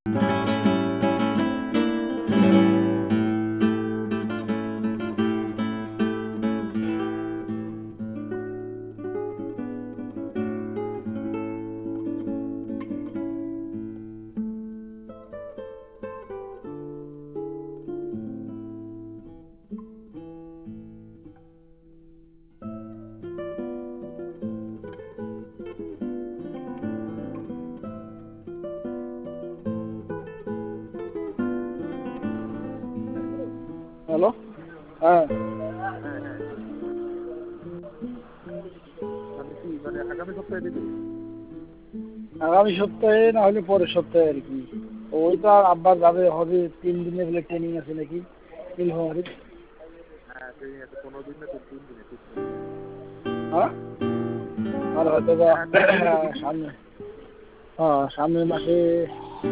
Hello. হ্যাঁ, হ্যাঁ হ্যাঁ, আমি কি মানে আগামী সপ্তাহে দিবি? আগামী সপ্তাহে না হলে পরের সপ্তাহে আর কি। ওই তো আর আব্বা যাবে হবে 3 দিনের বলে ট্রেনিং আছে নাকি নীলফামারীর। হ্যাঁ ট্রেনিং আছে 15 দিন না 3 দিনে ঠিক নেই। হ্যাঁ, আর হয়তো বা হ্যাঁ 15 দিনে তো দিবি। সামনে, হ্যাঁ সামনের মাসে